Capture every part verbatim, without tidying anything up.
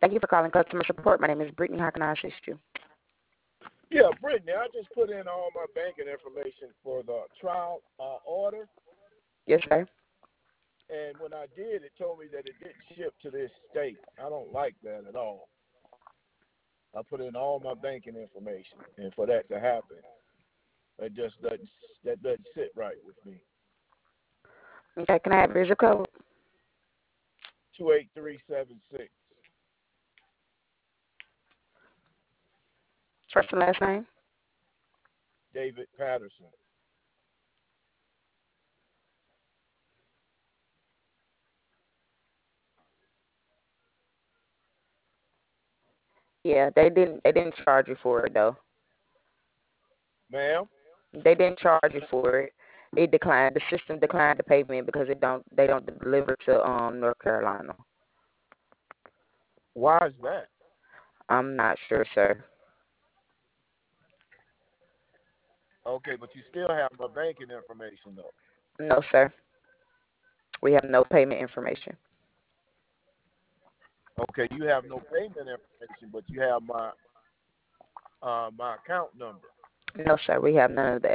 Thank you for calling customer support. My name is Brittany. How can I assist you? Yeah, Brittany, I just put in all my banking information for the trial uh, order. Yes, sir. And when I did, it told me that it didn't ship to this state. I don't like that at all. I put in all my banking information, and for that to happen, it just doesn't that doesn't sit right with me. Okay, can I have your zip code? Two eight three seven six. First and last name? David Patterson. Yeah, they didn't. They didn't charge you for it though. Ma'am? They didn't charge you for it. It declined. The system declined the payment because it don't. They don't deliver to um North Carolina. Why is that? I'm not sure, sir. Okay, but you still have my banking information though. No, sir. We have no payment information. Okay, you have no payment information, but you have my uh, my account number. No, sir. We have none of that.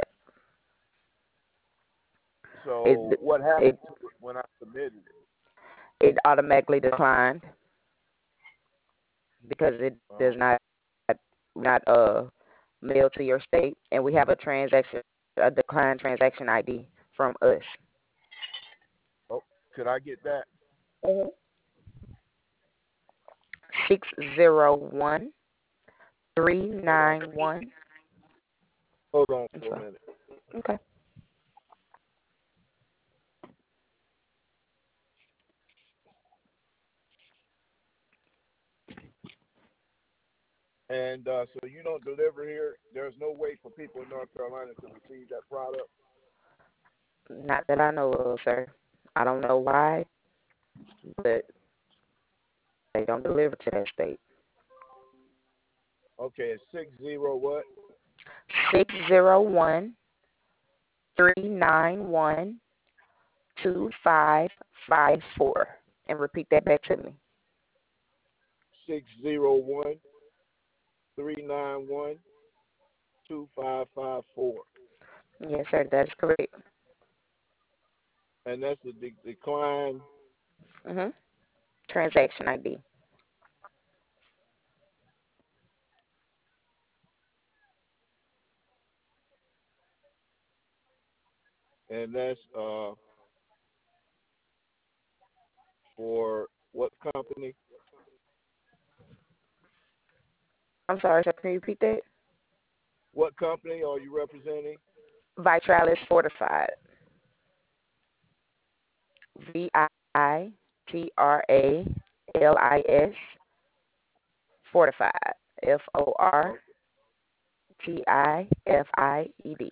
So It what happened it to it when I submitted it? it automatically declined because it does Oh, not not uh mail to your state, and we have a transaction a declined transaction I D from us. oh, could I get that? Mm-hmm. Six zero one three Hold on. nine one. Hold on I'm for a sorry. minute. Okay. And uh, so you don't deliver here. There's no way for people in North Carolina to receive that product. Not that I know of, sir. I don't know why, but they don't deliver to that state. Okay, it's six zero what? Six zero one three nine one two five five four. And repeat that back to me. Six zero one three nine one two five five four. Yes, sir. That's correct. And that's the de- decline. Mhm. Transaction I D. And that's uh for what company? I'm sorry, sir. Can you repeat that? What company are you representing? Vitralis Fortified. V I T R A L I S Fortified. F O R Oh, T I F I E D.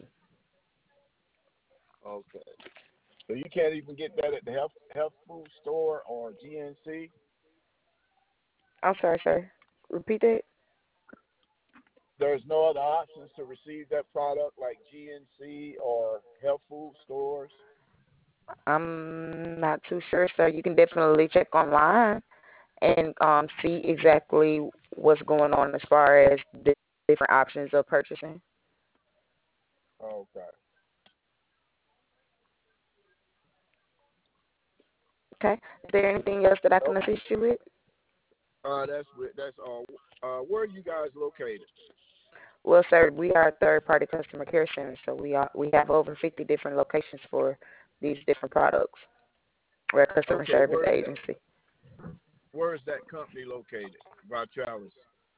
okay. So you can't even get that at the health health food store or G N C. I'm sorry, sir. Repeat that. There's no other options to receive that product like G N C or health food stores. I'm not too sure, sir. You can definitely check online and um, see exactly what's going on as far as the different options of purchasing. Okay. Okay. Is there anything else that I Oh, can assist you with? uh, that's wi- that's all. Uh, where are you guys located? Well, sir, we are a third-party customer care center, so we are we have over fifty different locations for these different products. We're a customer Okay, service where is that? agency. Where is that company located? Vitralis.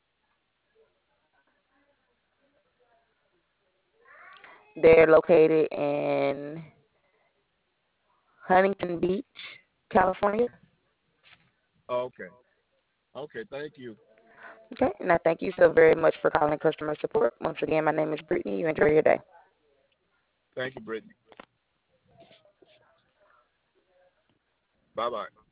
They're located in Huntington Beach, California. Okay. Okay. Thank you. Okay, and I thank you so very much for calling customer support. Once again, my name is Brittany. You enjoy your day. Thank you, Brittany. Bye bye.